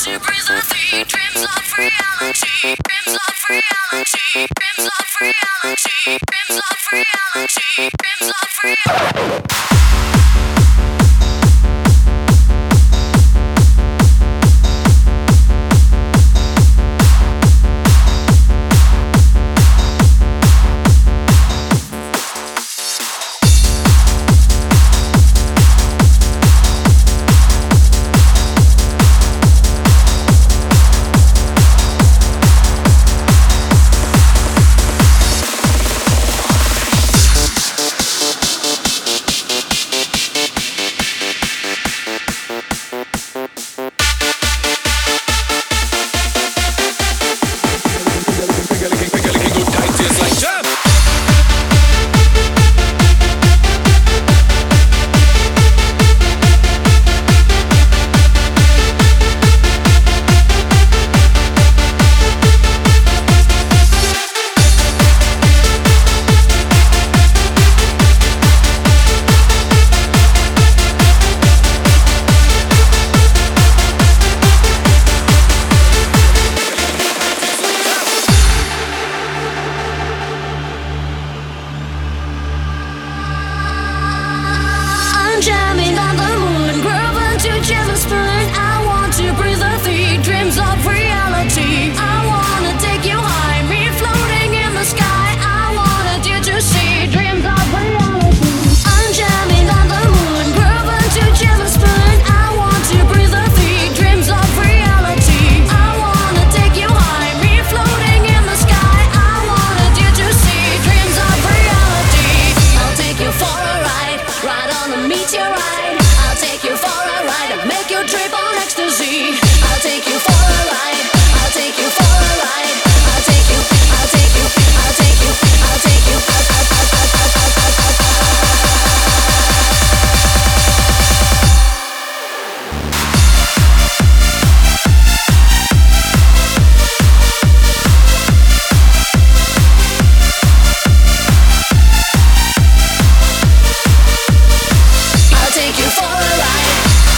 to breathe the thing. Dreams of reality. Dreams of reality. Dreams of reality. Dreams of reality. Dreams of reality. Jamming on the moon, grooving to Jim and Spoon. I want to breathe the thing, dreams of reality. I wanna take you high, me floating in the sky. I wanted you to see dreams of reality. I'm jamming on the moon, grooving to Jim and Spoon. I want to breathe the thing, dreams of reality. I wanna take you high, me floating in the sky. I wanted you to see dreams of reality. I'll take you for a ride, ride on the meteorite. I'll take you for a ride and make you trip on ecstasy. I'll take you for a ride. I'll take you for a ride. I'll take you. I'll take you. I'll take you. I'll take you. I'll take you for a ride.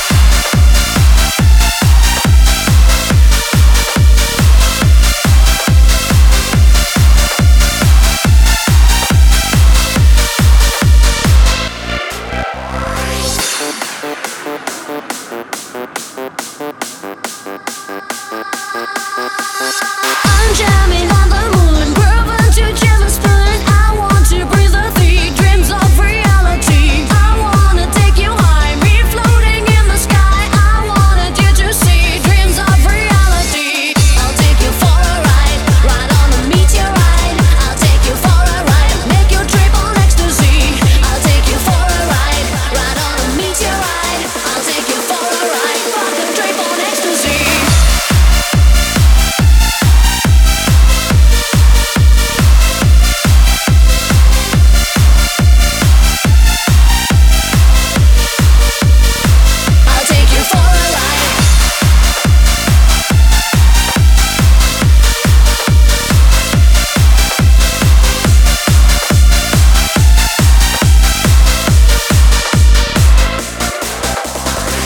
I'm jamming on the moon, grooving to Jim and Spoon. I want to breathe the thing, dreams of reality. I wanna take you high, me floating in the sky. I wanted you to see dreams of reality. I'll take you for a ride, ride on a meteorite. I'll take you for a ride, make you trip on ecstasy. I'll take you for a ride, ride on a meteorite. I'll take you for a ride, fucking trip on ecstasy. I'll take you for a ride.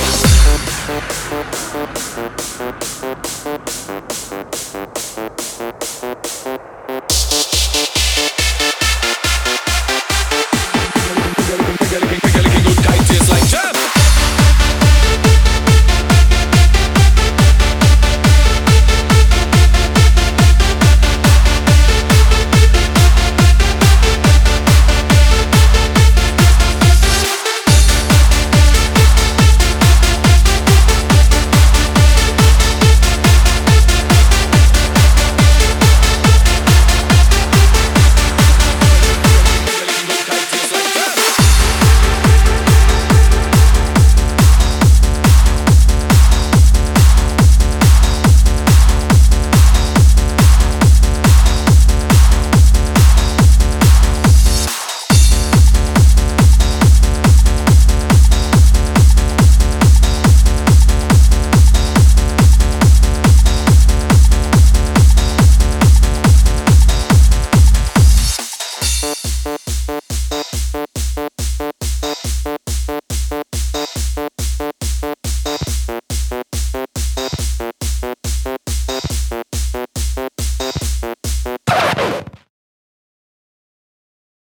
Thank you.